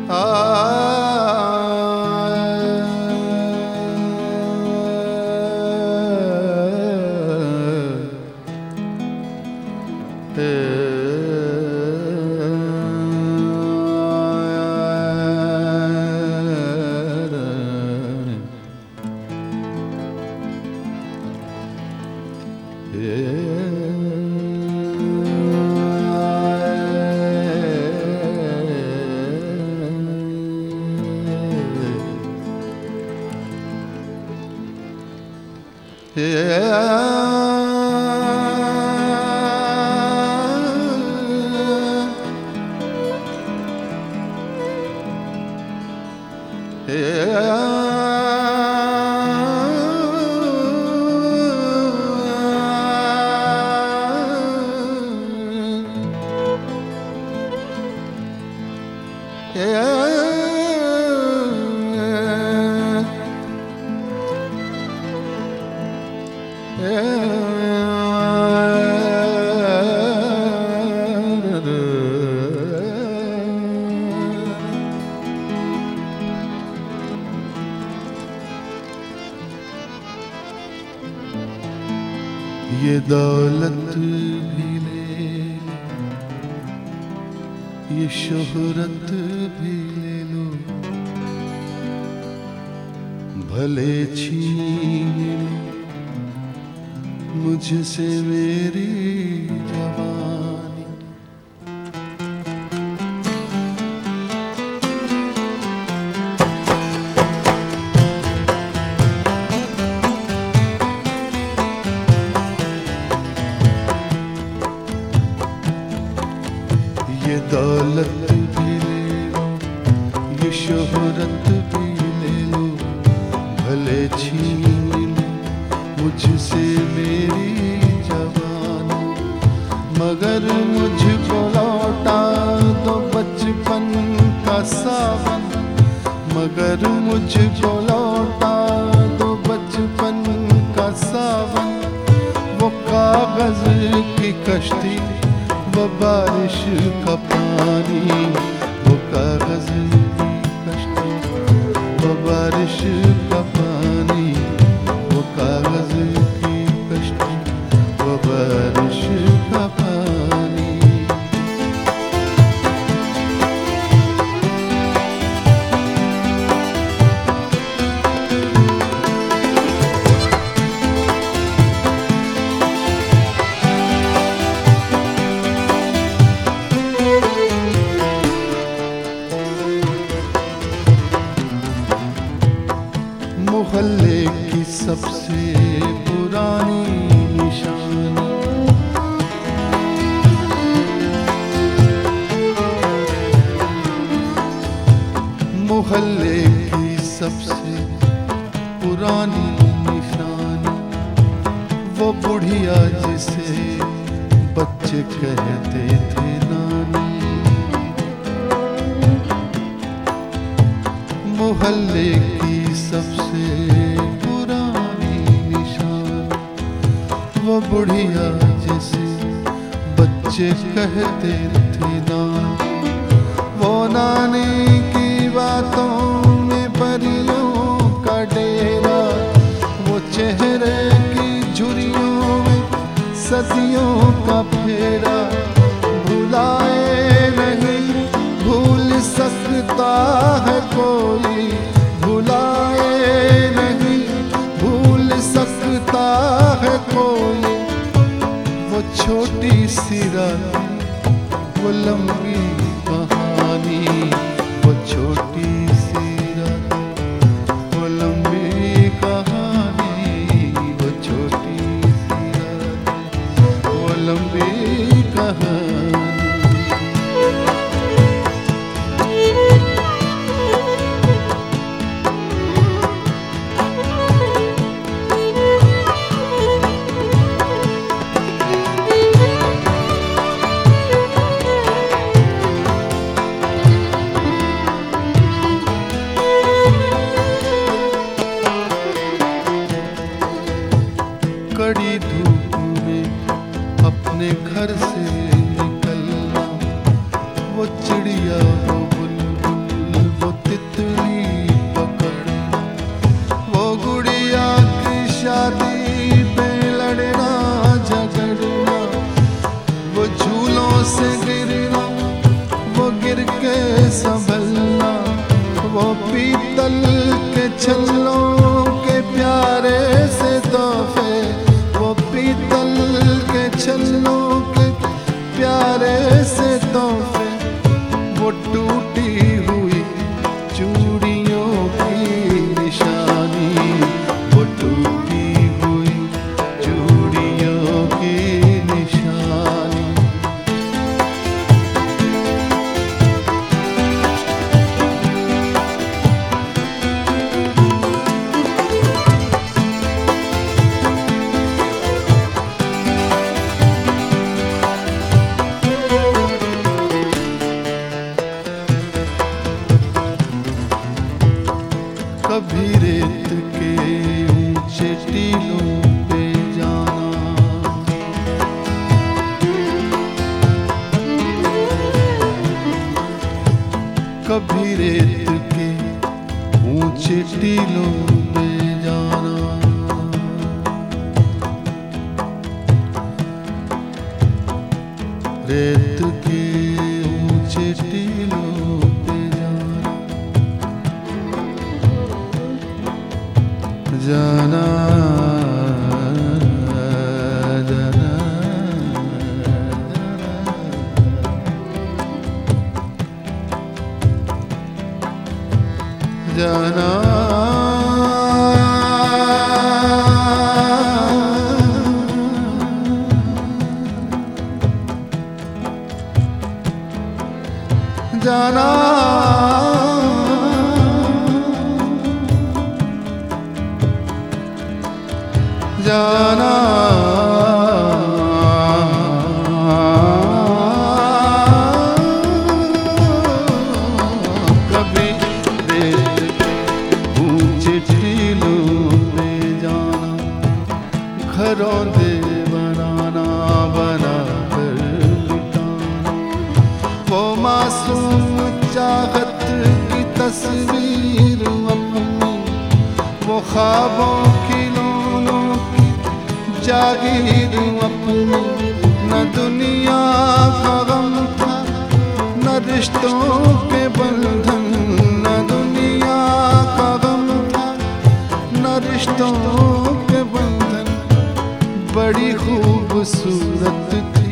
ये दौलत भी ले, ये शोहरत भी ले लो, भले छीन लो मुझसे मेरी जवानी। ये दौलत भी ले लो, ये शोहरत भी ले लो, भले छीन लो मुझसे मेरी जवानी, मगर मुझको लौटा दो बचपन का सावन, मगर मुझको लौटा दो बचपन का सावन। वो कागज की कश्ती, वो बारिश का पानी, वो कागज की कश्ती, वो बारिश का पानी, वो कागज की कश्ती, वो बारिश का पानी। मोहल्ले की सबसे पुरानी निशानी, मोहल्ले की सबसे पुरानी निशानी, वो बुढ़िया जिसे बच्चे कहते थे नानी। मोहल्ले की सबसे पुरानी निशान, वो बुढ़िया जिसे बच्चे कहते थे नानी। वो नानी की बातों में परियों का डेरा, वो चेहरे की झुर्रियों में सदियों का फेरा। भुलाए नहीं भूल सकता है कोई, भुलाए नहीं भूल सकता है कोई। वो छोटी सी रात, वो लंबी कहानी, वो छोटी सी रात, वो लंबी कहानी, वो छोटी सी रात, वो लंबी कहानी। कड़ी धूप में अपने घर से निकलना, वो चिड़िया वो बुलबुल पीतल के छल्लों के प्यारे से तोहफे, वो पीतल के छल्लों के प्यारे से तोहफे, वो टूटी हुई चूड़ियों की निशानी, वो टूटी हुई चूड़ियों की निशानी। कभी रेत के ऊंचे टीलों पे जाना, कभी रेत के ऊंचे टीलों पे जाना, रेत के ऊंचे टीलों पे जाना, जाना जाना जाना जाना कभी रेत के ऊंचे टीलों पे जाना, घरों दे बनाना बना कर लुटाना, वो मासूम चाहत की तस्वीर अपनी, वो ख्वाबों की जागीर अपनी, न दुनिया का गम था न रिश्तों के बंधन, न दुनिया का गम था न रिश्तों के बंधन, बड़ी खूबसूरत थी